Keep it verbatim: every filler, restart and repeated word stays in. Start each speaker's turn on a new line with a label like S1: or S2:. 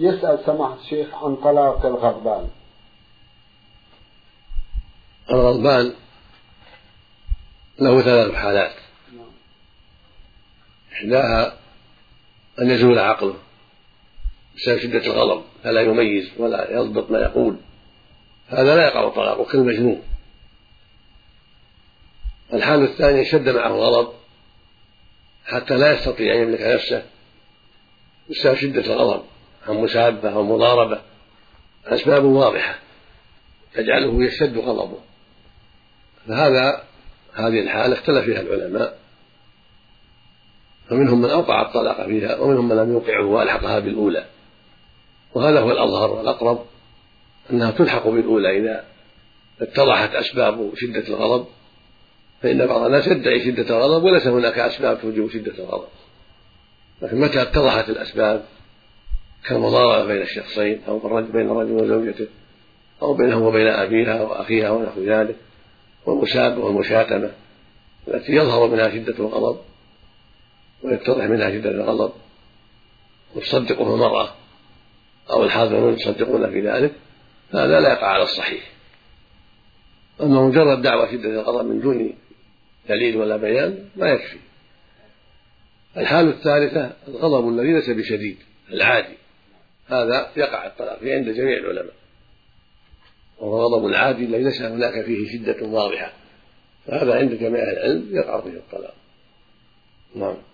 S1: يسأل سماحة الشيخ عن طلاق الغضبان.
S2: الغضبان له ثلاث حالات. إحداها أن يزول عقله بسبب شدة الغضب فلا يميز ولا يضبط ما يقول، هذا لا يقع الطلاق كالمجنون. الحال الثاني شد معه الغضب حتى لا يستطيع أن يملك نفسه بسبب شدة الغضب عن مسابة أو مضاربة، أسباب واضحة تجعله يشتد غضبه، فهذا هذه الحالة اختلف فيها العلماء، فمنهم من أوقع الطلاق فيها ومنهم من لم يوقعه وألحقها بالأولى، وهذا هو الأظهر والأقرب أنها تلحق بالأولى إذا اتضحت أسباب شدة الغضب، فإن بعض الناس يدعي شدة الغضب وليس هناك أسباب توجب شدة الغضب، لكن متى اتضحت الأسباب كالمضاربة بين الشخصين أو بين الرجل وزوجته أو بينه وبين أبيها وأخيها ونحو ذلك، والمسابة والمشاتمة التي يظهر منها شدة الغضب ويتضح منها شدة الغضب وتصدقه المرأة أو الحاضرون يصدقون في ذلك، هذا لا يقع على الصحيح. أما مجرد دعوى شدة الغضب من دون دليل ولا بيان ما يكفي. الحالة الثالثة الغضب الذي ليس بشديد العادي، هذا يقع الطلاق فيه عند جميع العلماء، وهو الغضب العادي الذي ليس هناك فيه شدة واضحة، فهذا عند جميع العلم يقع فيه الطلاق. نعم.